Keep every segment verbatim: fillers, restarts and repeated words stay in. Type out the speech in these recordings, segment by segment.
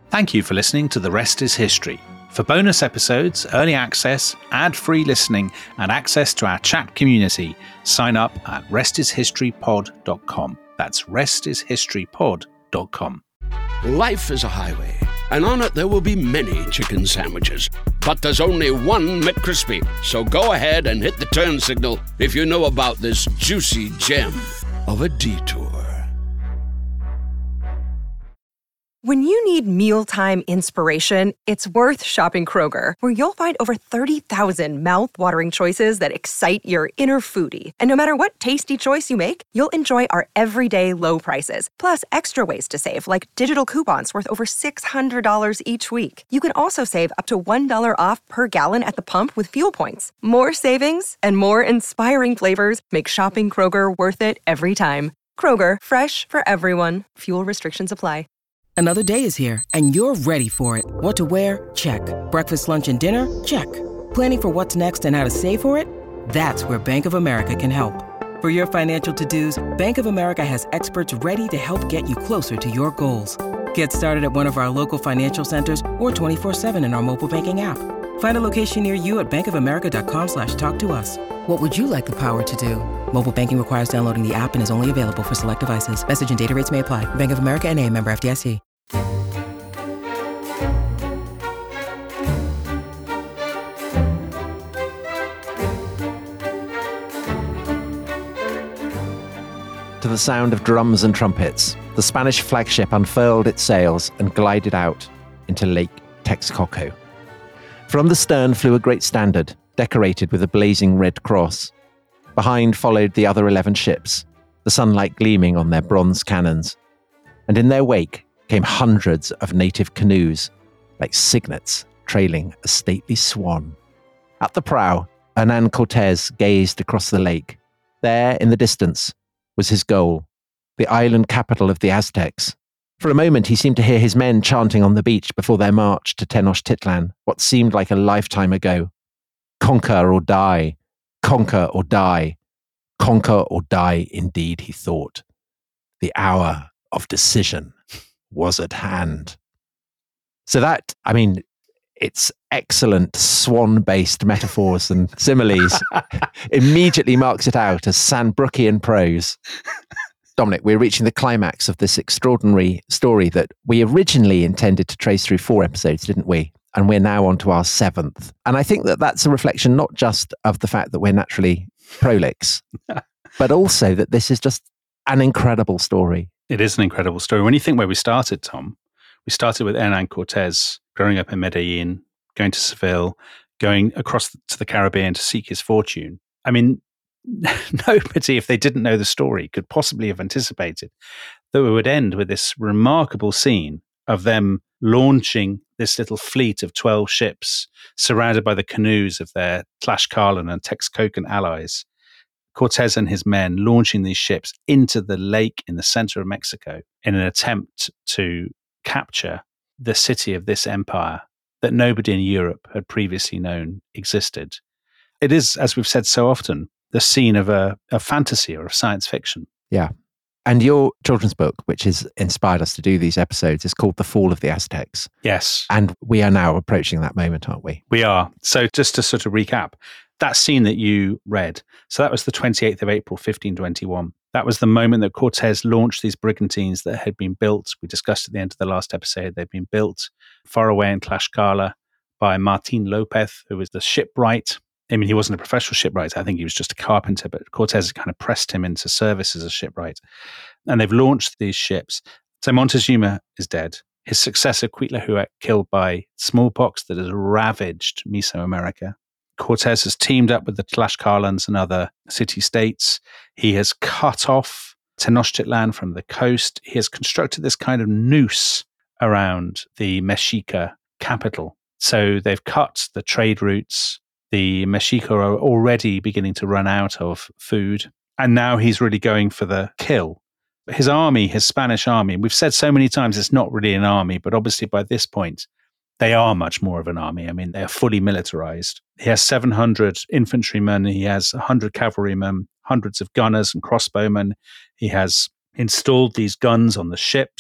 Thank you for listening to The Rest is History. For bonus episodes, early access, ad-free listening, and access to our chat community, sign up at rest is history pod dot com. That's rest is history pod dot com. Life is a highway, and on it there will be many chicken sandwiches. But there's only one McCrispy. So go ahead and hit the turn signal if you know about this juicy gem of a detour. When you need mealtime inspiration, it's worth shopping Kroger, where you'll find over thirty thousand mouth-watering choices that excite your inner foodie. And no matter what tasty choice you make, you'll enjoy our everyday low prices, plus extra ways to save, like digital coupons worth over six hundred dollars each week. You can also save up to one dollar off per gallon at the pump with fuel points. More savings and more inspiring flavors make shopping Kroger worth it every time. Kroger, fresh for everyone. Fuel restrictions apply. Another day is here, and you're ready for it. What to wear? Check. Breakfast, lunch, and dinner? Check. Planning for what's next and how to save for it? That's where Bank of America can help. For your financial to-dos, Bank of America has experts ready to help get you closer to your goals. Get started at one of our local financial centers or twenty-four seven in our mobile banking app. Find a location near you at bankofamerica.com slash talk to us. What would you like the power to do? Mobile banking requires downloading the app and is only available for select devices. Message and data rates may apply. Bank of America N A, member F D I C. To the sound of drums and trumpets, the Spanish flagship unfurled its sails and glided out into Lake Texcoco. From the stern flew a great standard, decorated with a blazing red cross. Behind followed the other eleven ships, the sunlight gleaming on their bronze cannons. And in their wake came hundreds of native canoes, like cygnets trailing a stately swan. At the prow, Hernan Cortés gazed across the lake. There, in the distance, was his goal, the island capital of the Aztecs. For a moment, he seemed to hear his men chanting on the beach before their march to Tenochtitlan, what seemed like a lifetime ago. Conquer or die, conquer or die, conquer or die indeed, he thought. The hour of decision was at hand. So that, I mean, it's excellent swan-based metaphors and similes immediately marks it out as Sandbrookian prose. Dominic, we're reaching the climax of this extraordinary story that we originally intended to trace through four episodes, didn't we? And we're now on to our seventh. And I think that that's a reflection not just of the fact that we're naturally prolix, but also that this is just an incredible story. It is an incredible story. When you think where we started, Tom, we started with Hernan Cortés growing up in Medellin, going to Seville, going across to the Caribbean to seek his fortune. I mean, nobody, if they didn't know the story, could possibly have anticipated that we would end with this remarkable scene of them launching this little fleet of twelve ships surrounded by the canoes of their Tlaxcalan and Texcocan allies. Cortés and his men launching these ships into the lake in the center of Mexico in an attempt to capture the city of this empire that nobody in Europe had previously known existed. It is, as we've said so often, the scene of a, a fantasy or of science fiction. Yeah. And your children's book, which has inspired us to do these episodes, is called The Fall of the Aztecs. Yes. And we are now approaching that moment, aren't we? We are. So just to sort of recap, that scene that you read, so that was the twenty-eighth of April, fifteen twenty-one. That was the moment that Cortés launched these brigantines that had been built. We discussed at the end of the last episode, they'd been built far away in Tlaxcala by Martín López, who was the shipwright. I mean, he wasn't a professional shipwright. I think he was just a carpenter, but Cortés kind of pressed him into service as a shipwright. And they've launched these ships. So Montezuma is dead. His successor, Cuitlahuac, killed by smallpox that has ravaged Mesoamerica. Cortés has teamed up with the Tlaxcalans and other city-states. He has cut off Tenochtitlan from the coast. He has constructed this kind of noose around the Mexica capital. So they've cut the trade routes. The Mexica are already beginning to run out of food. And now he's really going for the kill. His army, his Spanish army, we've said so many times it's not really an army, but obviously by this point, they are much more of an army. I mean, they're fully militarized. He has seven hundred infantrymen. He has one hundred cavalrymen, hundreds of gunners and crossbowmen. He has installed these guns on the ships.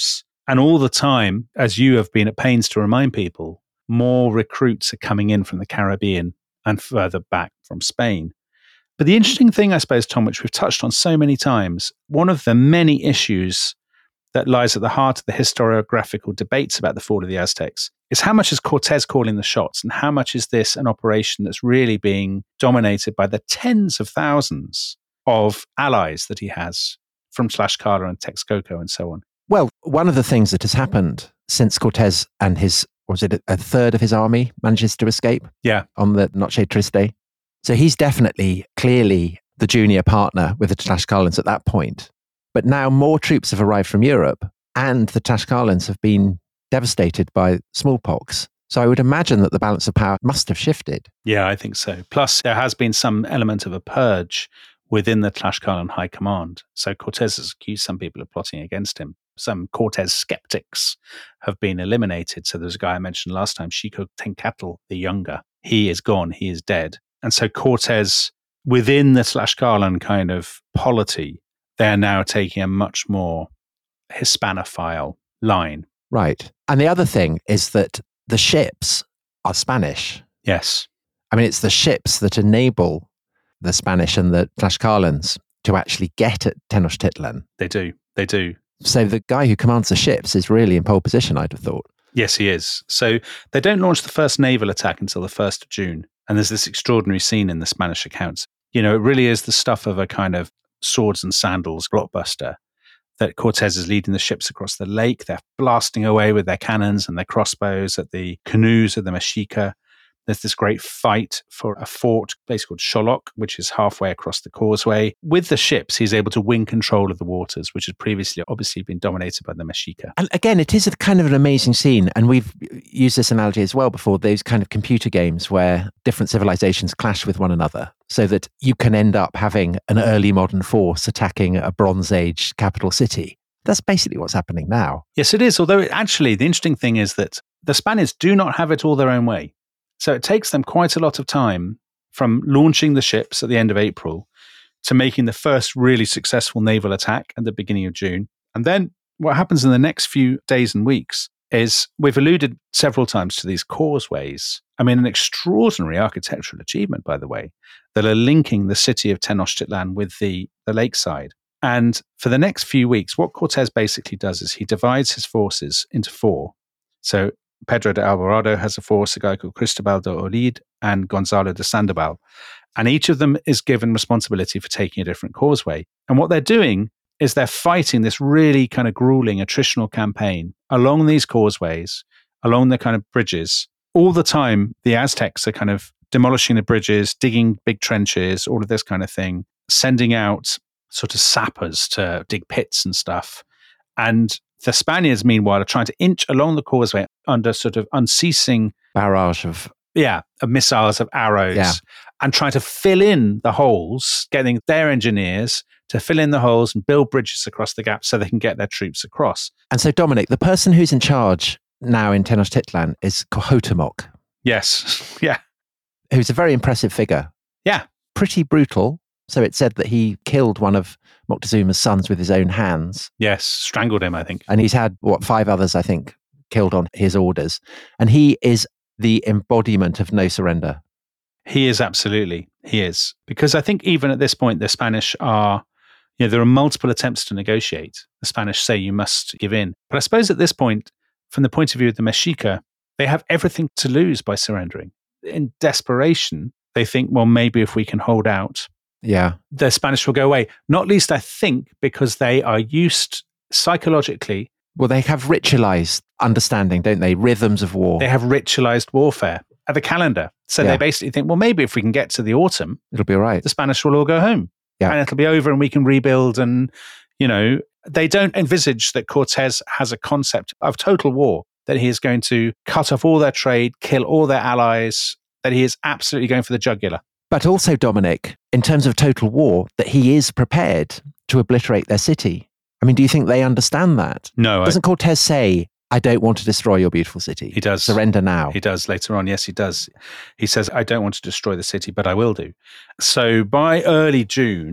And all the time, as you have been at pains to remind people, more recruits are coming in from the Caribbean and further back from Spain. But the interesting thing, I suppose, Tom, which we've touched on so many times, one of the many issues that lies at the heart of the historiographical debates about the fall of the Aztecs is how much is Cortés calling the shots and how much is this an operation that's really being dominated by the tens of thousands of allies that he has from Tlaxcala and Texcoco and so on. Well, one of the things that has happened since Cortés and his, was it a third of his army manages to escape? Yeah. On the Noche Triste. So he's definitely, clearly the junior partner with the Tlaxcalans at that point. But now more troops have arrived from Europe and the Tlaxcalans have been devastated by smallpox. So I would imagine that the balance of power must have shifted. Yeah, I think so. Plus, there has been some element of a purge within the Tlaxcalan high command. So Cortés has accused some people of plotting against him. Some Cortés skeptics have been eliminated. So there's a guy I mentioned last time, Xico Tencatl the Younger. He is gone. He is dead. And so Cortés, within the Tlaxcalan kind of polity, they're now taking a much more Hispanophile line. Right. And the other thing is that the ships are Spanish. Yes. I mean, it's the ships that enable the Spanish and the Tlaxcalans to actually get at Tenochtitlan. They do. They do. So the guy who commands the ships is really in pole position, I'd have thought. Yes, he is. So they don't launch the first naval attack until the first of June. And there's this extraordinary scene in the Spanish accounts. You know, it really is the stuff of a kind of swords and sandals blockbuster that Cortés is leading the ships across the lake. They're blasting away with their cannons and their crossbows at the canoes of the Mexica. There's this great fight for a fort, place called Xoloc, which is halfway across the causeway. With the ships, he's able to win control of the waters, which had previously obviously been dominated by the Mexica. And again, it is a kind of an amazing scene. And we've used this analogy as well before, those kind of computer games where different civilizations clash with one another so that you can end up having an early modern force attacking a Bronze Age capital city. That's basically what's happening now. Yes, it is. Although actually, the interesting thing is that the Spaniards do not have it all their own way. So it takes them quite a lot of time from launching the ships at the end of April to making the first really successful naval attack at the beginning of June. And then what happens in the next few days and weeks is we've alluded several times to these causeways. I mean, an extraordinary architectural achievement, by the way, that are linking the city of Tenochtitlan with the, the lakeside. And for the next few weeks, what Cortés basically does is he divides his forces into four. So Pedro de Alvarado has a force, a guy called Cristobal de Olid and Gonzalo de Sandoval. And each of them is given responsibility for taking a different causeway. And what they're doing is they're fighting this really kind of grueling attritional campaign along these causeways, along the kind of bridges. All the time, the Aztecs are kind of demolishing the bridges, digging big trenches, all of this kind of thing, sending out sort of sappers to dig pits and stuff. And the Spaniards, meanwhile, are trying to inch along the causeway under sort of unceasing barrage of yeah, of missiles, of arrows, yeah. and trying to fill in the holes, getting their engineers to fill in the holes and build bridges across the gap so they can get their troops across. And so, Dominic, the person who's in charge now in Tenochtitlan is Cuauhtémoc. Yes, yeah. Who's a very impressive figure. Yeah. Pretty brutal. So it said that he killed one of Moctezuma's sons with his own hands. Yes, strangled him, I think. And he's had, what, five others, I think, killed on his orders. And he is the embodiment of no surrender. He is, absolutely. He is. Because I think even at this point, the Spanish are, you know, there are multiple attempts to negotiate. The Spanish say you must give in. But I suppose at this point, from the point of view of the Mexica, they have everything to lose by surrendering. In desperation, they think, well, maybe if we can hold out, yeah, the Spanish will go away. Not least, I think, because they are used psychologically. Well, they have ritualized understanding, don't they? Rhythms of war. They have ritualized warfare at the calendar. So Yeah. they basically think, well, maybe if we can get to the autumn, It'll be all right. the Spanish will all go home. Yeah. And it'll be over and we can rebuild. And, you know, they don't envisage that Cortés has a concept of total war, that he is going to cut off all their trade, kill all their allies, that he is absolutely going for the jugular. But also, Dominic, in terms of total war, that he is prepared to obliterate their city. I mean, do you think they understand that? No, I, Doesn't Cortés say, I don't want to destroy your beautiful city? He does. Surrender now. He does later on. Yes, he does. He says, I don't want to destroy the city, but I will do. So by early June,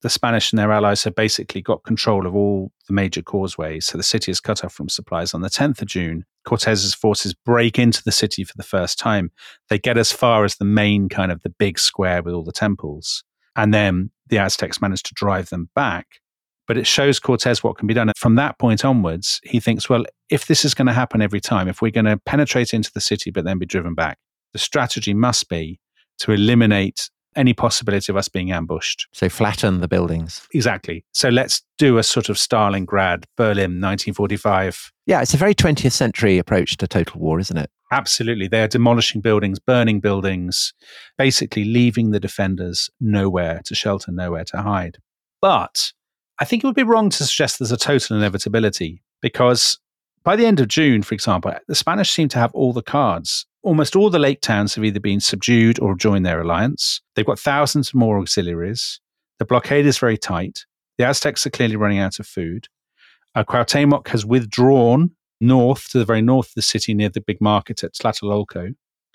the Spanish and their allies have basically got control of all the major causeways. So the city is cut off from supplies. On the tenth of June, Cortez's forces break into the city for the first time. They get as far as the main kind of the big square with all the temples. And then the Aztecs manage to drive them back. But it shows Cortez what can be done. And from that point onwards, he thinks, well, if this is going to happen every time, if we're going to penetrate into the city but then be driven back, the strategy must be to eliminate any possibility of us being ambushed. So flatten the buildings. Exactly. So let's do a sort of Stalingrad, Berlin, nineteen forty-five. Yeah, it's a very twentieth century approach to total war, isn't it? Absolutely. They are demolishing buildings, burning buildings, basically leaving the defenders nowhere to shelter, nowhere to hide. But I think it would be wrong to suggest there's a total inevitability, because by the end of June, for example, the Spanish seem to have all the cards. Almost all the lake towns have either been subdued or joined their alliance. They've got thousands more auxiliaries. The blockade is very tight. The Aztecs are clearly running out of food. Uh, Cuauhtémoc has withdrawn north to the very north of the city near the big market at Tlatelolco.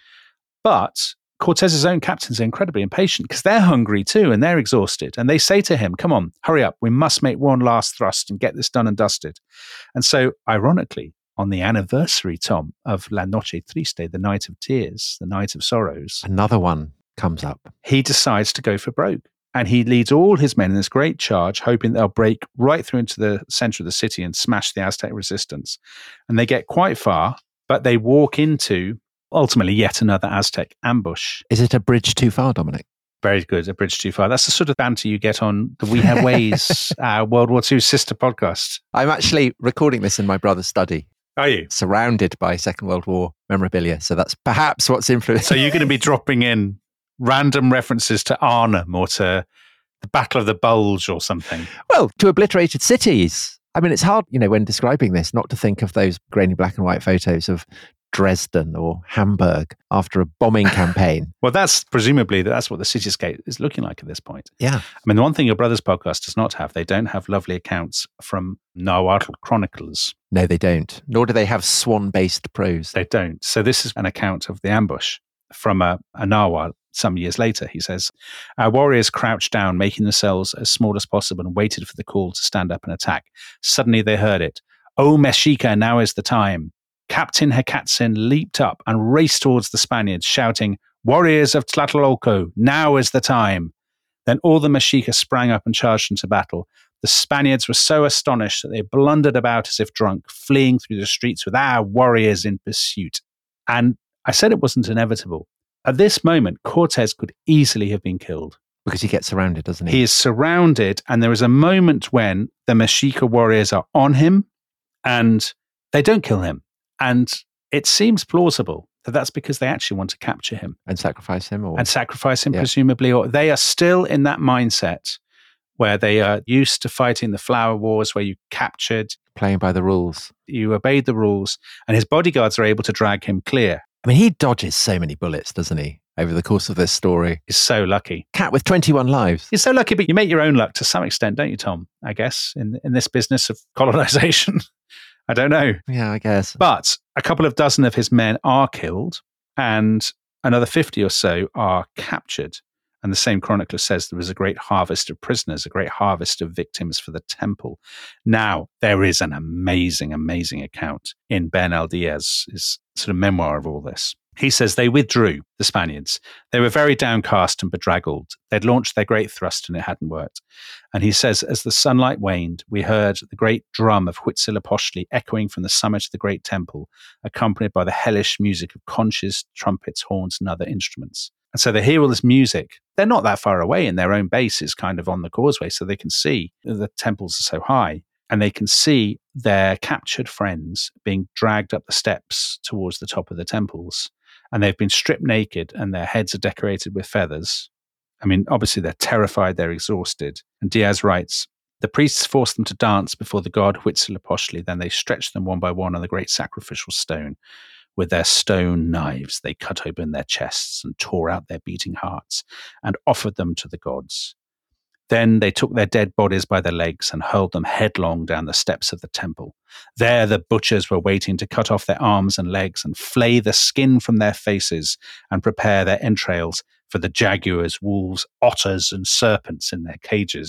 But Cortez's own captains are incredibly impatient because they're hungry too and they're exhausted. And they say to him, come on, hurry up. We must make one last thrust and get this done and dusted. And so, ironically, on the anniversary, Tom, of La Noche Triste, the Night of Tears, the Night of Sorrows, another one comes up. He decides to go for broke. And he leads all his men in this great charge, hoping they'll break right through into the center of the city and smash the Aztec resistance. And they get quite far, but they walk into, ultimately, yet another Aztec ambush. Is it a bridge too far, Dominic? Very good, a bridge too far. That's the sort of banter you get on the We Have Ways, our World War Two sister podcast. I'm actually recording this in my brother's study. Are you? Surrounded by Second World War memorabilia. So that's perhaps what's influenced. So you're going to be dropping in random references to Arnhem or to the Battle of the Bulge or something. Well, to obliterated cities. I mean, it's hard, you know, when describing this, not to think of those grainy black and white photos of Dresden or Hamburg after a bombing campaign. Well, that's presumably that's what the cityscape is looking like at this point. Yeah. I mean, the one thing your brother's podcast does not have, they don't have lovely accounts from Nahuatl chroniclers. No, they don't. Nor do they have swan-based prose. They don't. So this is an account of the ambush from a, a Nahuatl some years later. He says, our warriors crouched down, making themselves as small as possible, and waited for the call to stand up and attack. Suddenly they heard it. Oh, Mexica, now is the time. Captain Hecatzin leaped up and raced towards the Spaniards, shouting, warriors of Tlatelolco, now is the time. Then all the Mexica sprang up and charged into battle. The Spaniards were so astonished that they blundered about as if drunk, fleeing through the streets with our warriors in pursuit. And I said it wasn't inevitable. At this moment, Cortez could easily have been killed. Because he gets surrounded, doesn't he? He is surrounded, and there is a moment when the Mexica warriors are on him, and they don't kill him. And it seems plausible that that's because they actually want to capture him. And sacrifice him? Or... And sacrifice him, yeah. presumably. Or they are still in that mindset where they are used to fighting the flower wars, where you captured. Playing by the rules. You obeyed the rules, and his bodyguards are able to drag him clear. I mean, he dodges so many bullets, doesn't he, over the course of this story? He's so lucky. Cat with twenty-one lives. He's so lucky, but you make your own luck to some extent, don't you, Tom? I guess, in, in this business of colonization. I don't know. Yeah, I guess. But a couple of dozen of his men are killed, and another fifty or so are captured. And the same chronicler says there was a great harvest of prisoners, a great harvest of victims for the temple. Now, there is an amazing, amazing account in Bernaldíaz's sort of memoir of all this. He says they withdrew, the Spaniards. They were very downcast and bedraggled. They'd launched their great thrust and it hadn't worked. And he says, as the sunlight waned, we heard the great drum of Huitzilopochtli echoing from the summit of the great temple, accompanied by the hellish music of conches, trumpets, horns, and other instruments. And so they hear all this music. They're not that far away, and their own base is kind of on the causeway, so they can see the temples are so high. And they can see their captured friends being dragged up the steps towards the top of the temples. And they've been stripped naked and their heads are decorated with feathers. I mean, obviously they're terrified, they're exhausted. And Diaz writes, the priests forced them to dance before the god Huitzilopochtli. Then they stretched them one by one on the great sacrificial stone. With their stone knives, they cut open their chests and tore out their beating hearts and offered them to the gods. Then they took their dead bodies by the legs and hurled them headlong down the steps of the temple. There the butchers were waiting to cut off their arms and legs and flay the skin from their faces and prepare their entrails for the jaguars, wolves, otters, and serpents in their cages.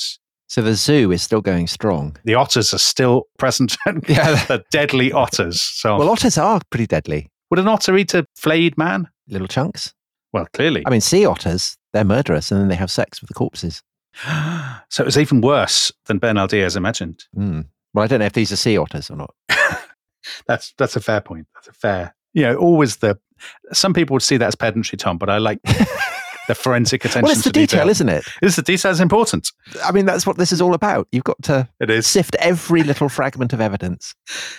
So the zoo is still going strong. The otters are still present. Yeah. The deadly otters. So, Well, otters are pretty deadly. would an otter eat a flayed man? Little chunks. Well, clearly. I mean, sea otters, they're murderous and then they have sex with the corpses. So it was even worse than Bernal Diaz imagined. Mm. Well, I don't know if these are sea otters or not. That's that's a fair point. That's a fair. You know, always the. Some people would see that as pedantry, Tom, but I like the forensic attention. Well, it's the to detail, detail, isn't it? It's the detail is important. I mean, that's what this is all about. You've got to It is. sift every little fragment of evidence.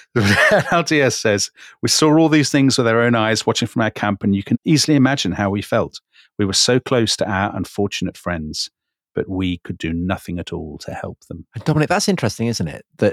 Bernal Diaz says, "We saw all these things with our own eyes, watching from our camp, and you can easily imagine how we felt. We were so close to our unfortunate friends, but we could do nothing at all to help them." And Dominic, that's interesting, isn't it? That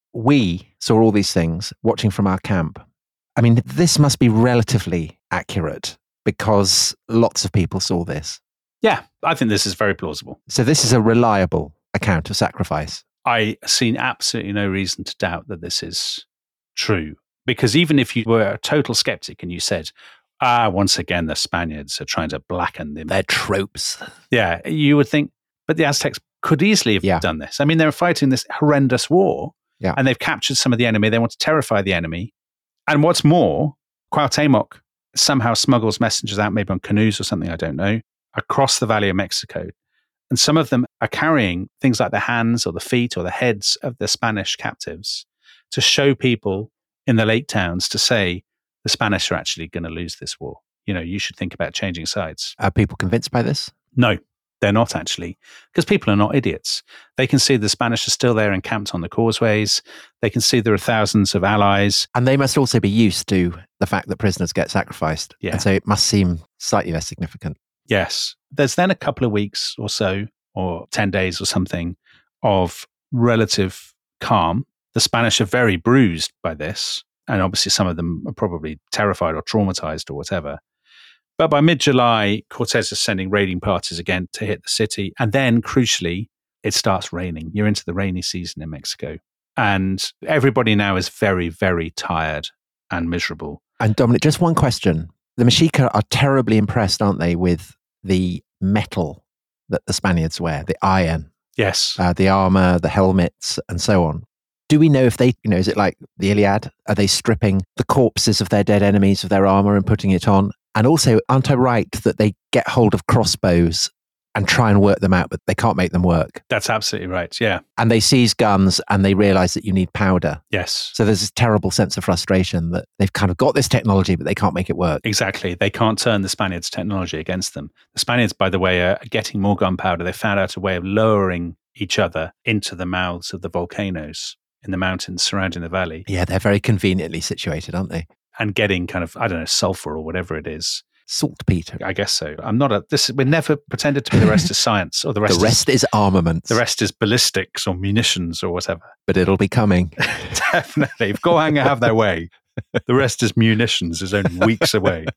we saw all these things watching from our camp. I mean, this must be relatively accurate because lots of people saw this. Yeah, I think this is very plausible. So this is a reliable account of sacrifice. I see absolutely no reason to doubt that this is true. Because even if you were a total skeptic and you said, ah, once again, the Spaniards are trying to blacken them. They're tropes. Yeah, you would think, but the Aztecs could easily have Yeah. done this. I mean, they were fighting this horrendous war Yeah. and they've captured some of the enemy. They want to terrify the enemy. And what's more, Cuauhtémoc somehow smuggles messengers out, maybe on canoes or something, I don't know, across the Valley of Mexico. And some of them are carrying things like the hands or the feet or the heads of the Spanish captives to show people in the lake towns to say, the Spanish are actually going to lose this war. You know, you should think about changing sides. Are people convinced by this? No, they're not actually, because people are not idiots. They can see the Spanish are still there encamped on the causeways. They can see there are thousands of allies. And they must also be used to the fact that prisoners get sacrificed. Yeah. And so it must seem slightly less significant. Yes. There's then a couple of weeks or so, or ten days or something, of relative calm. The Spanish are very bruised by this. And obviously some of them are probably terrified or traumatized or whatever. But by mid-July, Cortez is sending raiding parties again to hit the city. And then, crucially, it starts raining. You're into the rainy season in Mexico. And everybody now is very, very tired and miserable. And Dominic, just one question. The Mexica are terribly impressed, aren't they, with the metal that the Spaniards wear, the iron, Yes. uh, the armor, the helmets, and so on. Do we know if they, you know, is it like the Iliad? Are they stripping the corpses of their dead enemies of their armor and putting it on? And also, aren't I right that they get hold of crossbows and try and work them out, but they can't make them work? That's absolutely right. Yeah. And they seize guns and they realize that you need powder. Yes. So there's this terrible sense of frustration that they've kind of got this technology, but they can't make it work. Exactly. They can't turn the Spaniards' technology against them. The Spaniards, by the way, are getting more gunpowder. They found out a way of lowering each other into the mouths of the volcanoes in the mountains surrounding the valley Yeah, they're very conveniently situated, aren't they? and getting kind of, I don't know, sulfur or whatever it is. Saltpeter. I guess so. I'm not a, this, we're never pretended to be the rest is science or the rest, The rest is armaments, is, the rest is ballistics or munitions or whatever. but it'll be coming. Definitely. If Gohanger have their way, the rest is munitions is only weeks away.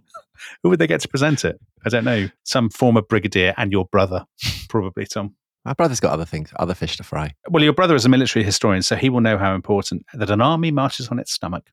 Who would they get to present it? I don't know. Some former brigadier and your brother, probably, Tom. My brother's got other things, other fish to fry. Well, your brother is a military historian, so he will know how important that an army marches on its stomach.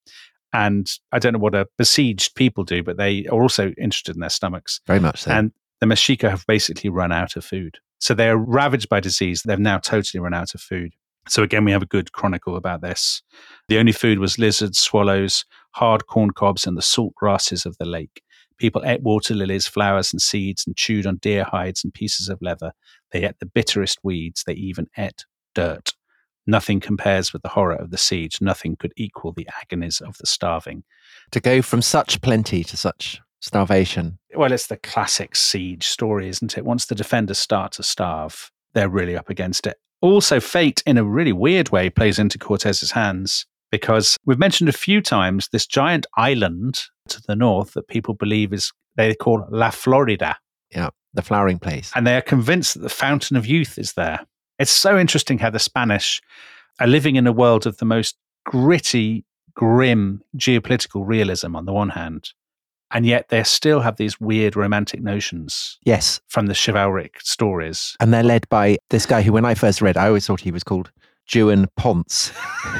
And I don't know what a besieged people do, but they are also interested in their stomachs. Very much so. And the Mexica have basically run out of food. So they are ravaged by disease. They've now totally run out of food. So again, we have a good chronicle about this. The only food was lizards, swallows, hard corn cobs, and the salt grasses of the lake. People ate water lilies, flowers, and seeds, and chewed on deer hides and pieces of leather. They ate the bitterest weeds. They even ate dirt. Nothing compares with the horror of the siege. Nothing could equal the agonies of the starving. To go from such plenty to such starvation. Well, it's the classic siege story, isn't it? Once the defenders start to starve, they're really up against it. Also, fate, in a really weird way, plays into Cortez's hands, because we've mentioned a few times this giant island to the north that people believe is, they call La Florida. Yeah, the flowering place. And they are convinced that the fountain of youth is there. It's so interesting how the Spanish are living in a world of the most gritty, grim geopolitical realism on the one hand, and yet they still have these weird romantic notions Yes. from the chivalric stories. And they're led by this guy who, when I first read, I always thought he was called Juan Ponce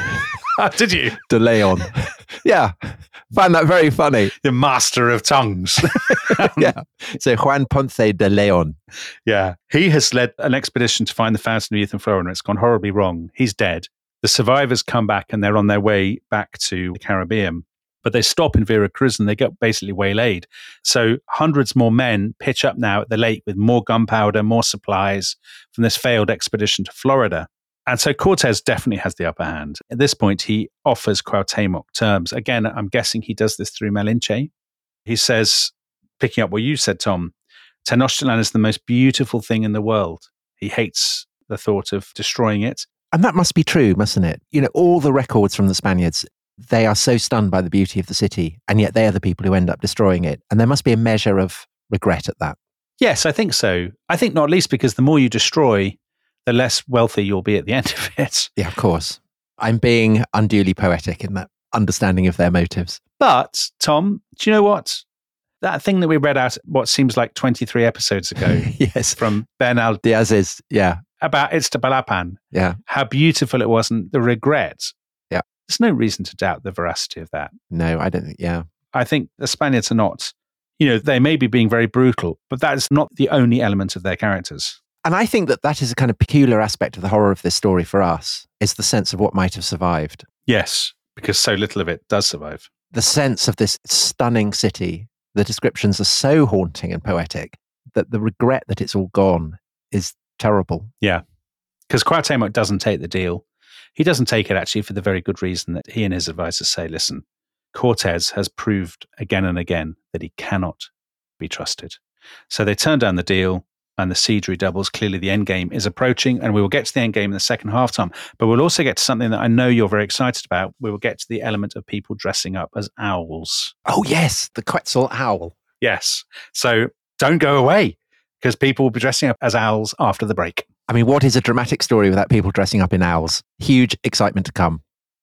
Did you? de Leon. Yeah, found that very funny. The master of tongues. Yeah, so Juan Ponce de Leon. Yeah. He has led an expedition to find the Fountain of Youth in Florida, and it's gone horribly wrong. He's dead. The survivors come back and they're on their way back to the Caribbean, but they stop in Veracruz and they get basically waylaid. So hundreds more men pitch up now at the lake with more gunpowder, more supplies from this failed expedition to Florida. And so Cortez definitely has the upper hand. At this point, he offers Cuauhtémoc terms. Again, I'm guessing he does this through Malinche. He says, picking up what you said, Tom, Tenochtitlan is the most beautiful thing in the world. He hates the thought of destroying it. And that must be true, mustn't it? You know, all the records from the Spaniards, they are so stunned by the beauty of the city, and yet they are the people who end up destroying it. And there must be a measure of regret at that. Yes, I think so. I think not least because the more you destroy, the less wealthy you'll be at the end of it. Yeah, of course. I'm being unduly poetic in that understanding of their motives. But, Tom, do you know what? That thing that we read out, what seems like twenty-three episodes ago, Yes, from Bernal Diaz's, yeah, about Iztapalapan, yeah, how beautiful it was and the regret. Yeah. There's no reason to doubt the veracity of that. no, I don't think, yeah. I think the Spaniards are not, you know, they may be being very brutal, but that is not the only element of their characters. And I think that that is a kind of peculiar aspect of the horror of this story for us, is the sense of what might have survived. Yes, because so little of it does survive. The sense of this stunning city, the descriptions are so haunting and poetic that the regret that it's all gone is terrible. Yeah, because Cuauhtémoc doesn't take the deal. He doesn't take it actually for the very good reason that he and his advisors say, listen, Cortez has proved again and again that he cannot be trusted. So they turn down the deal and the siege redoubles. Clearly the end game is approaching, and we will get to the end game in the second half, Tom. But we'll also get to something that I know you're very excited about. We will get to the element of people dressing up as owls. Oh, yes, the Quetzal owl. Yes. So don't go away, because people will be dressing up as owls after the break. I mean, what is a dramatic story without people dressing up in owls? Huge excitement to come.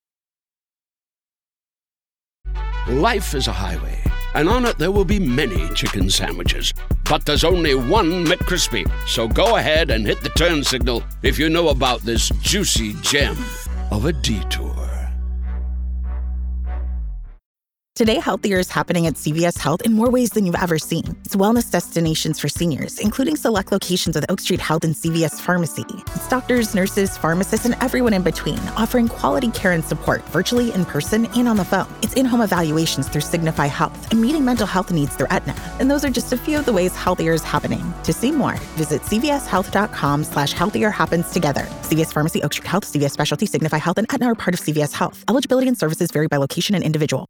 Life is a highway, and on it there will be many chicken sandwiches. But there's only one McCrispy. So go ahead and hit the turn signal if you know about this juicy gem of a detour. Today, healthier is happening at C V S Health in more ways than you've ever seen. It's wellness destinations for seniors, including select locations with Oak Street Health and C V S Pharmacy. It's doctors, nurses, pharmacists, and everyone in between, offering quality care and support virtually, in person, and on the phone. It's in-home evaluations through Signify Health and meeting mental health needs through Aetna. And those are just a few of the ways healthier is happening. To see more, visit cvshealth.com slash healthier happens together. C V S Pharmacy, Oak Street Health, C V S Specialty, Signify Health, and Aetna are part of C V S Health. Eligibility and services vary by location and individual.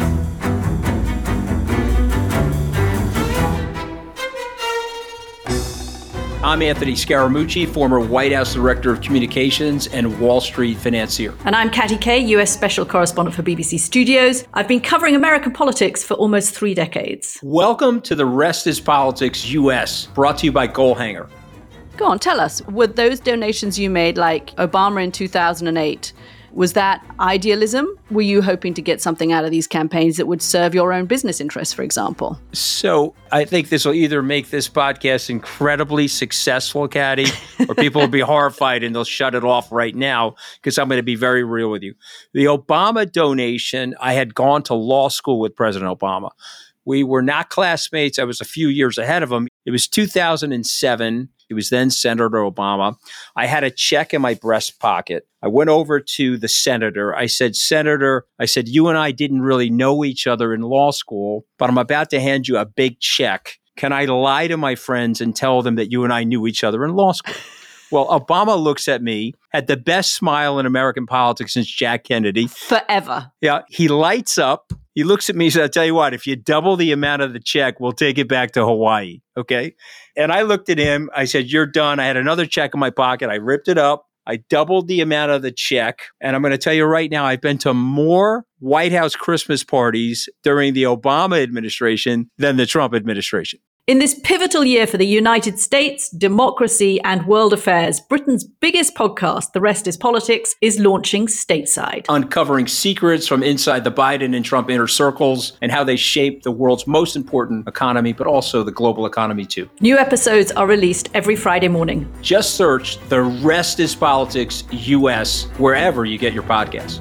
I'm Anthony Scaramucci, former White House Director of Communications and Wall Street financier. And I'm Katty Kay, U S Special Correspondent for B B C Studios. I've been covering American politics for almost three decades. Welcome to The Rest is Politics U S, brought to you by Goalhanger. Go on, tell us, were those donations you made, like Obama in two thousand eight, was that idealism? Were you hoping to get something out of these campaigns that would serve your own business interests, for example? So I think this will either make this podcast incredibly successful, Katty, or people will be horrified and they'll shut it off right now, because I'm going to be very real with you. The Obama donation, I had gone to law school with President Obama. We were not classmates. I was a few years ahead of him. It was two thousand seven. He was then Senator Obama. I had a check in my breast pocket. I went over to the senator. I said, Senator, I said, you and I didn't really know each other in law school, but I'm about to hand you a big check. Can I lie to my friends and tell them that you and I knew each other in law school? Well, Obama looks at me, had the best smile in American politics since Jack Kennedy. Forever. Yeah, he lights up. He looks at me and says, I'll tell you what, if you double the amount of the check, we'll take it back to Hawaii. Okay. And I looked at him. I said, you're done. I had another check in my pocket. I ripped it up. I doubled the amount of the check. And I'm going to tell you right now, I've been to more White House Christmas parties during the Obama administration than the Trump administration. In this pivotal year for the United States, democracy, and world affairs, Britain's biggest podcast, The Rest is Politics, is launching stateside. Uncovering secrets from inside the Biden and Trump inner circles and how they shape the world's most important economy, but also the global economy too. New episodes are released every Friday morning. Just search The Rest is Politics U S wherever you get your podcasts.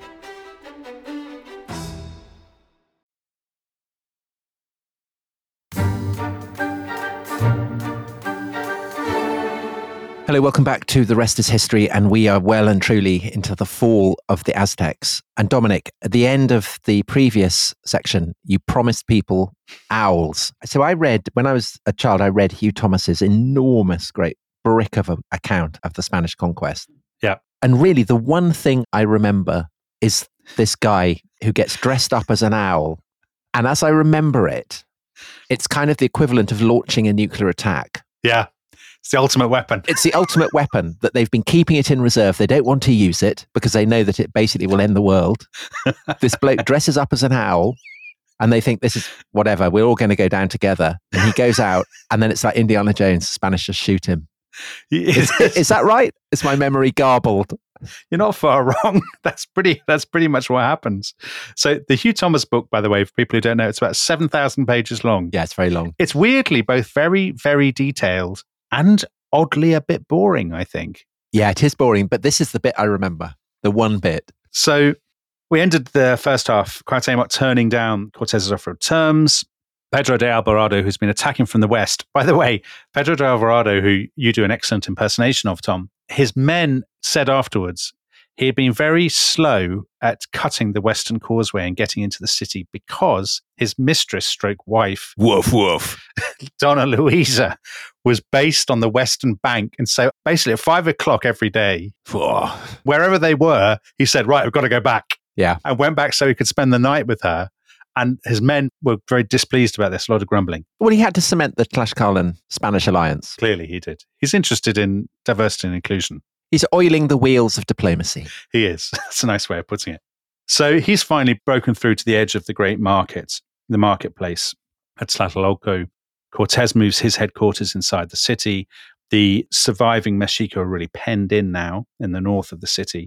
Hello, welcome back to The Rest is History, and we are well and truly into the fall of the Aztecs. And Dominic, at the end of the previous section, you promised people owls. So I read, when I was a child, I read Hugh Thomas's enormous, great brick of an account of the Spanish conquest. Yeah. And really, the one thing I remember is this guy who gets dressed up as an owl. And as I remember it, it's kind of the equivalent of launching a nuclear attack. Yeah. It's the ultimate weapon. It's the ultimate weapon that they've been keeping it in reserve. They don't want to use it because they know that it basically will end the world. This bloke dresses up as an owl and they think this is whatever. We're all going to go down together. And he goes out and then it's like Indiana Jones. Spanish just shoot him. Is, is that right? Is my memory garbled? You're not far wrong. That's pretty, that's pretty much what happens. So the Hugh Thomas book, by the way, for people who don't know, it's about seven thousand pages long. Yeah, it's very long. It's weirdly both very, very detailed and oddly a bit boring, I think. Yeah, it is boring, but this is the bit I remember, the one bit. So we ended the first half, Cuauhtémoc turning down Cortez's offer of terms. Pedro de Alvarado, who's been attacking from the west. By the way, Pedro de Alvarado, who you do an excellent impersonation of, Tom, his men said afterwards he had been very slow at cutting the Western Causeway and getting into the city because his mistress stroke wife, woof woof, Donna Luisa, was based on the Western Bank. And so basically at five o'clock every day, wherever they were, he said, right, I've got to go back. Yeah. And went back so he could spend the night with her. And his men were very displeased about this, a lot of grumbling. Well, he had to cement the Tlaxcalan-Spanish alliance. Clearly he did. He's interested in diversity and inclusion. He's oiling the wheels of diplomacy. He is. That's a nice way of putting it. So he's finally broken through to the edge of the great market, the marketplace at Tlatelolco. Cortez moves his headquarters inside the city. The surviving Mexica are really penned in now in the north of the city.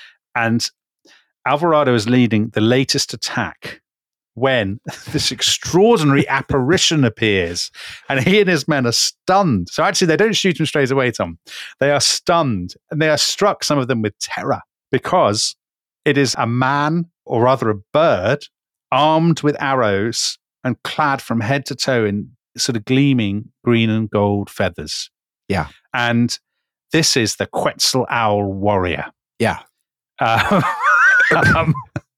And Alvarado is leading the latest attack when this extraordinary apparition appears and he and his men are stunned. So actually they don't shoot him straight away, Tom. They are stunned and they are struck, some of them, with terror because it is a man, or rather a bird, armed with arrows and clad from head to toe in sort of gleaming green and gold feathers. Yeah. And this is the Quetzal Owl warrior. Yeah. Uh, um,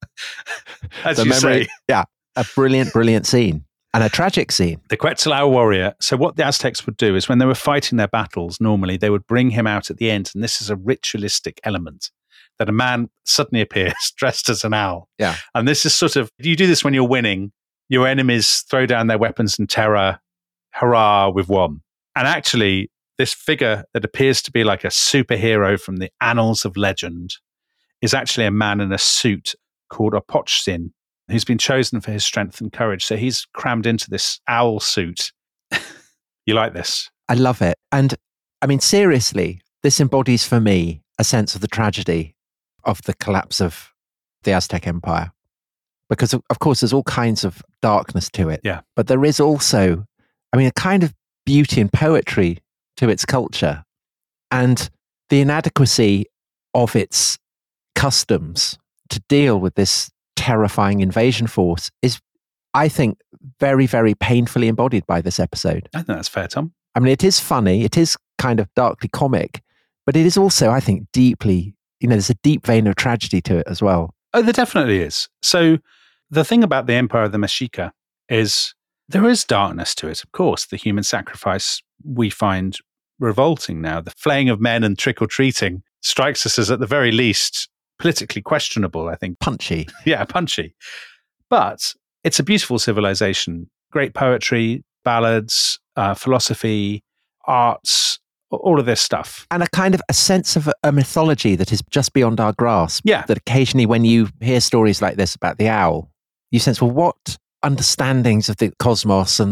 As the you memory, say. Yeah, a brilliant, brilliant scene and a tragic scene. The Quetzal Owl warrior. So what the Aztecs would do is when they were fighting their battles, normally they would bring him out at the end. And this is a ritualistic element that a man suddenly appears dressed as an owl. Yeah. And this is sort of, you do this when you're winning. Your enemies throw down their weapons in terror. Hurrah, we've won. And actually, this figure that appears to be like a superhero from the annals of legend is actually a man in a suit called Opochtsin, who's been chosen for his strength and courage. So he's crammed into this owl suit. You like this? I love it. And I mean, seriously, this embodies for me a sense of the tragedy of the collapse of the Aztec Empire. Because, of, of course, there's all kinds of darkness to it. Yeah. But there is also, I mean, a kind of beauty and poetry to its culture. And the inadequacy of its customs to deal with this terrifying invasion force is, I think, very, very painfully embodied by this episode. I think that's fair, Tom. I mean, it is funny. It is kind of darkly comic, but it is also, I think, deeply, you know, there's a deep vein of tragedy to it as well. Oh, there definitely is. So the thing about the Empire of the Mexica is there is darkness to it, of course. The human sacrifice we find revolting now. The flaying of men and trick-or-treating strikes us as, at the very least, politically questionable, I think. Punchy. Yeah, punchy. But it's a beautiful civilization. Great poetry, ballads, uh, philosophy, arts, all of this stuff. And a kind of a sense of a, a mythology that is just beyond our grasp. Yeah. That occasionally when you hear stories like this about the owl, you sense, well, what understandings of the cosmos and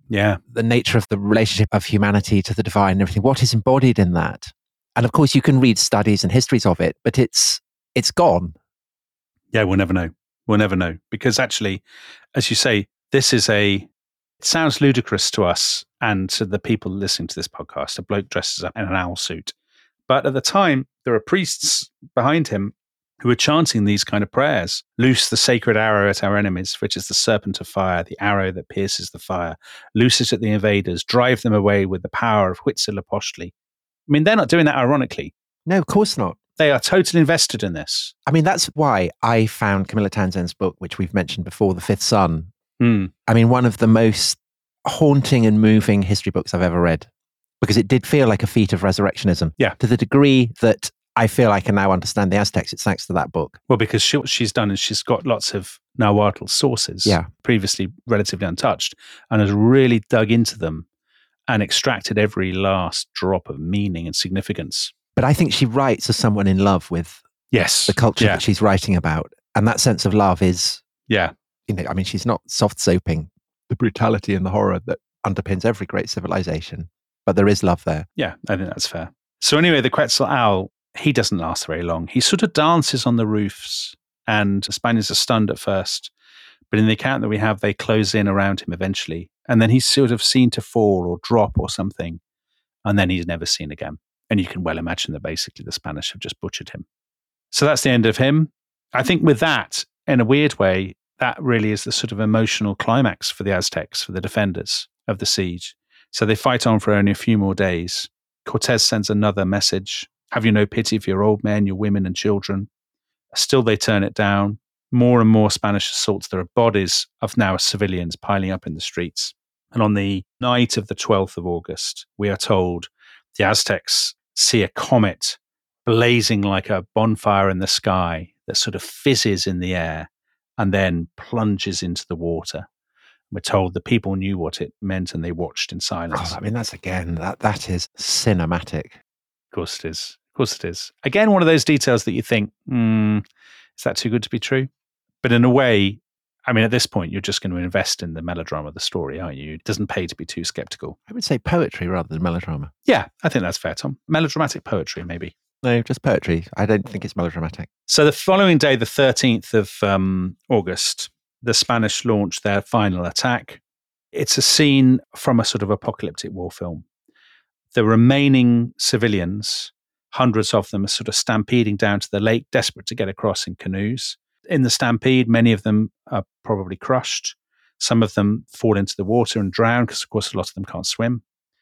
Yeah. The nature of the relationship of humanity to the divine and everything, what is embodied in that. And of course, you can read studies and histories of it, but it's it's gone. Yeah, we'll never know. We'll never know. Because actually, as you say, this is a, it sounds ludicrous to us and to the people listening to this podcast. A bloke dresses up in an owl suit. But at the time, there are priests behind him who are chanting these kind of prayers. Loose the sacred arrow at our enemies, which is the serpent of fire, the arrow that pierces the fire. Loose it at the invaders. Drive them away with the power of Huitzilopochtli. I mean, they're not doing that ironically. No, of course not. They are totally invested in this. I mean, that's why I found Camilla Townsend's book, which we've mentioned before, The Fifth Son. Mm. I mean, one of the most haunting and moving history books I've ever read, because it did feel like a feat of resurrectionism. Yeah. To the degree that I feel I can now understand the Aztecs, it's thanks to that book. Well, because she, what she's done is she's got lots of Nahuatl sources, yeah. previously relatively untouched, and has really dug into them and extracted every last drop of meaning and significance. But I think she writes as someone in love with yes. the culture yeah. that she's writing about. And that sense of love is, yeah, you know, I mean, she's not soft soaping the brutality and the horror that underpins every great civilization, but there is love there. Yeah, I think that's fair. So anyway, the Quetzal owl, he doesn't last very long. He sort of dances on the roofs, and the Spaniards are stunned at first. But in the account that we have, they close in around him eventually. And then he's sort of seen to fall or drop or something. And then he's never seen again. And you can well imagine that basically the Spanish have just butchered him. So that's the end of him. I think with that, in a weird way, that really is the sort of emotional climax for the Aztecs, for the defenders of the siege. So they fight on for only a few more days. Cortez sends another message. Have you no pity for your old men, your women and children? Still they turn it down. More and more Spanish assaults. There are bodies of now civilians piling up in the streets. And on the night of the twelfth of August, we are told the Aztecs see a comet blazing like a bonfire in the sky that sort of fizzes in the air and then plunges into the water. We're told the people knew what it meant and they watched in silence. Oh, I mean, that's again, that that is cinematic. Of course it is. Of course it is. Again, one of those details that you think, hmm, is that too good to be true? But in a way, I mean, at this point, you're just going to invest in the melodrama of the story, aren't you? It doesn't pay to be too skeptical. I would say poetry rather than melodrama. Yeah, I think that's fair, Tom. Melodramatic poetry, maybe. No, just poetry. I don't think it's melodramatic. So the following day, the thirteenth of um, August, the Spanish launched their final attack. It's a scene from a sort of apocalyptic war film. The remaining civilians, hundreds of them, are sort of stampeding down to the lake, desperate to get across in canoes. In the stampede, many of them are probably crushed. Some of them fall into the water and drown because, of course, a lot of them can't swim.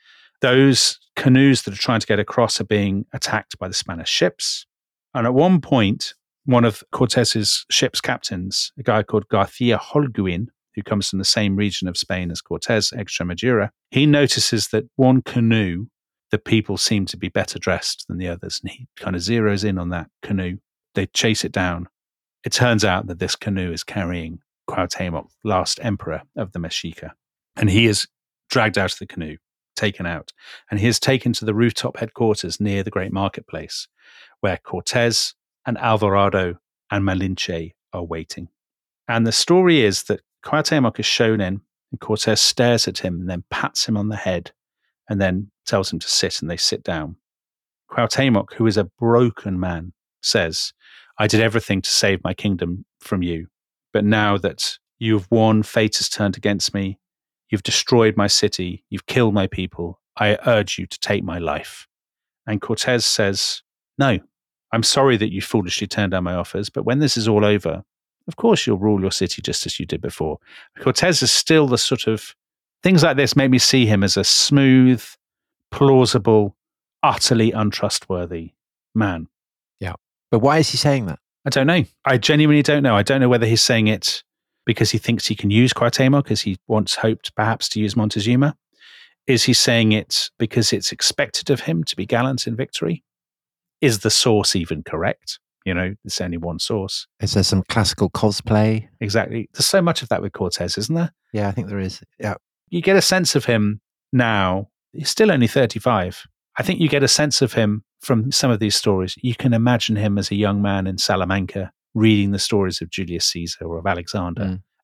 Those canoes that are trying to get across are being attacked by the Spanish ships. And at one point, one of Cortez's ship's captains, a guy called Garcia Holguin, who comes from the same region of Spain as Cortez, Extremadura, he notices that one canoe, the people seem to be better dressed than the others. And he kind of zeroes in on that canoe. They chase it down. It turns out that this canoe is carrying Cuauhtemoc, last emperor of the Mexica. And he is dragged out of the canoe, taken out. And he is taken to the rooftop headquarters near the great marketplace, where Cortez and Alvarado and Malinche are waiting. And the story is that Cuauhtemoc is shown in, and Cortez stares at him and then pats him on the head and then tells him to sit, and they sit down. Cuauhtemoc, who is a broken man, says, I did everything to save my kingdom from you, but now that you've won, fate has turned against me, you've destroyed my city, you've killed my people, I urge you to take my life. And Cortez says, no, I'm sorry that you foolishly turned down my offers, but when this is all over, of course you'll rule your city just as you did before. Cortez is still the sort of, things like this make me see him as a smooth, plausible, utterly untrustworthy man. Yeah. But why is he saying that? I don't know. I genuinely don't know. I don't know whether he's saying it because he thinks he can use Cuauhtemoc, as he once hoped perhaps to use Montezuma. Is he saying it because it's expected of him to be gallant in victory? Is the source even correct? You know, there's only one source. Is there some classical cosplay? Exactly. There's so much of that with Cortez, isn't there? Yeah, I think there is. Yeah. You get a sense of him now. He's still only thirty-five. I think you get a sense of him from some of these stories. You can imagine him as a young man in Salamanca reading the stories of Julius Caesar or of Alexander. Mm.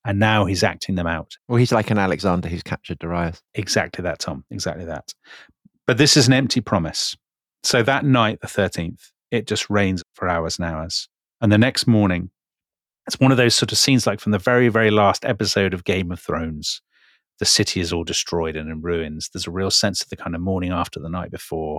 And now he's acting them out. Well, he's like an Alexander who's captured Darius. Exactly that, Tom. Exactly that. But this is an empty promise. So that night, the thirteenth, it just rains for hours and hours. And the next morning, it's one of those sort of scenes like from the very, very last episode of Game of Thrones. The city is all destroyed and in ruins. There's a real sense of the kind of morning after the night before,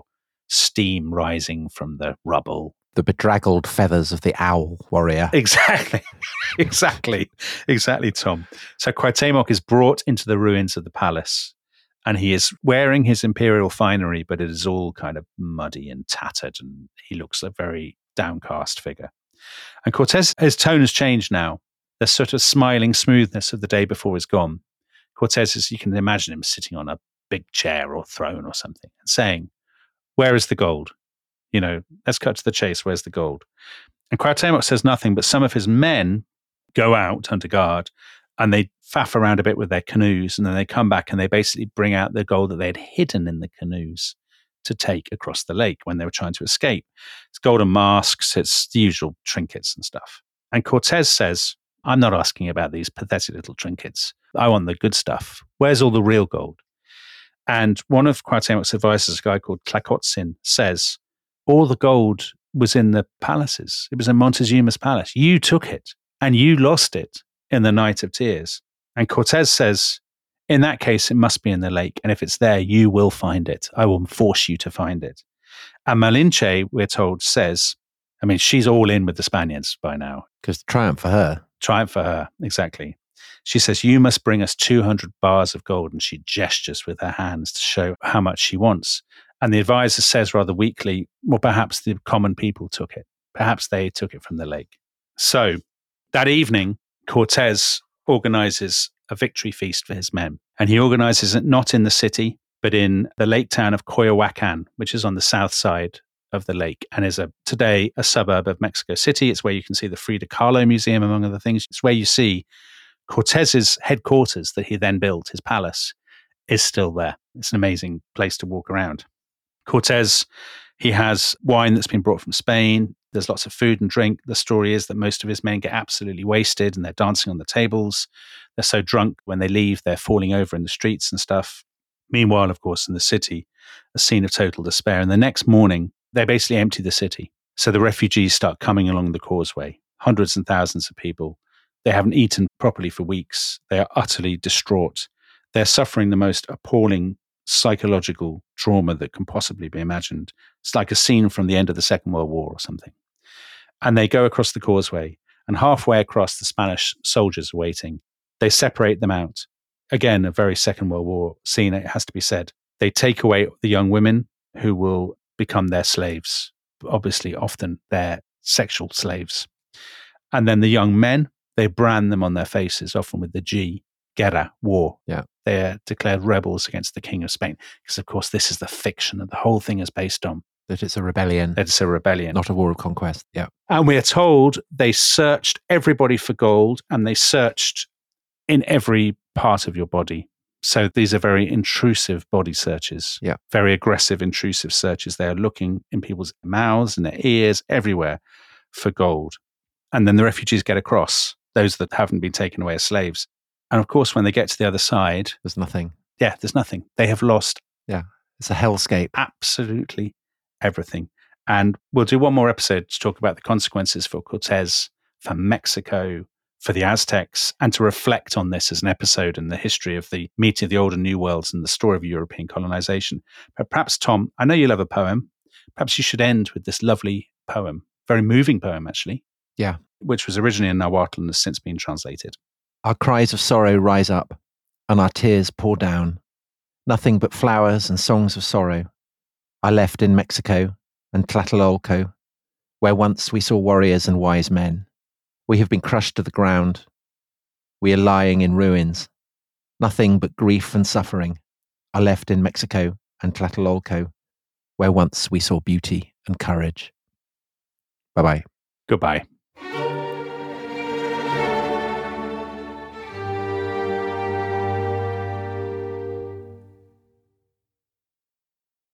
steam rising from the rubble. The bedraggled feathers of the owl warrior. Exactly. exactly. Exactly, Tom. So Cuauhtemoc is brought into the ruins of the palace, and he is wearing his imperial finery, but it is all kind of muddy and tattered, and he looks a very downcast figure. And Cortez, his tone has changed now. The sort of smiling smoothness of the day before is gone. Cortez is, you can imagine him sitting on a big chair or throne or something and saying, "Where is the gold? You know, let's cut to the chase. Where's the gold?" And Cuauhtemoc says nothing, but some of his men go out under guard and they faff around a bit with their canoes, and then they come back and they basically bring out the gold that they had hidden in the canoes to take across the lake when they were trying to escape. It's golden masks, it's the usual trinkets and stuff. And Cortez says, "I'm not asking about these pathetic little trinkets. I want the good stuff. Where's all the real gold?" And one of Cuauhtemoc's advisors, a guy called Tlacotzin, says, "All the gold was in the palaces. It was in Montezuma's palace. You took it and you lost it in the Night of Tears." And Cortez says, "In that case, it must be in the lake. And if it's there, you will find it. I will force you to find it." And Malinche, we're told, says, I mean, she's all in with the Spaniards by now. Because triumph for her. Triumph for her, exactly. She says, "You must bring us two hundred bars of gold." And she gestures with her hands to show how much she wants. And the advisor says rather weakly, "Well, perhaps the common people took it. Perhaps they took it from the lake." So that evening, Cortez organizes a victory feast for his men. And he organizes it not in the city, but in the lake town of Coyoacan, which is on the south side of the lake and is a today a suburb of Mexico City. It's where you can see the Frida Kahlo Museum, among other things. It's where you see Cortez's headquarters that he then built, his palace, is still there. It's an amazing place to walk around. Cortez, he has wine that's been brought from Spain. There's lots of food and drink. The story is that most of his men get absolutely wasted and they're dancing on the tables. They're so drunk when they leave, they're falling over in the streets and stuff. Meanwhile, of course, in the city, a scene of total despair. And the next morning, they basically empty the city. So the refugees start coming along the causeway, hundreds and thousands of people. They haven't eaten properly for weeks. They are utterly distraught. They're suffering the most appalling psychological trauma that can possibly be imagined. It's like a scene from the end of the Second World War or something. And they go across the causeway, and halfway across, the Spanish soldiers are waiting. They separate them out. Again, a very Second World War scene, it has to be said. They take away the young women who will become their slaves, obviously often their sexual slaves. And then the young men, they brand them on their faces, often with the G, guerra, war. Yeah. They're declared rebels against the King of Spain. Because, of course, this is the fiction that the whole thing is based on. That it's a rebellion. That it's a rebellion. Not a war of conquest. Yeah. And we are told they searched everybody for gold, and they searched in every part of your body. So these are very intrusive body searches. Yeah. Very aggressive, intrusive searches. They are looking in people's mouths and their ears, everywhere, for gold. And then the refugees get across, those that haven't been taken away as slaves. And of course, when they get to the other side, there's nothing. Yeah, there's nothing. They have lost. Yeah. It's a hellscape. Absolutely everything. And we'll do one more episode to talk about the consequences for Cortez, for Mexico, for the Aztecs, and to reflect on this as an episode in the history of the meeting of the old and new worlds and the story of European colonization. But perhaps, Tom, I know you love a poem. Perhaps you should end with this lovely poem, very moving poem, actually. Yeah. Which was originally in Nahuatl and has since been translated. Our cries of sorrow rise up, and our tears pour down. Nothing but flowers and songs of sorrow are left in Mexico and Tlatelolco, where once we saw warriors and wise men. We have been crushed to the ground. We are lying in ruins. Nothing but grief and suffering are left in Mexico and Tlatelolco, where once we saw beauty and courage. Bye-bye. Goodbye.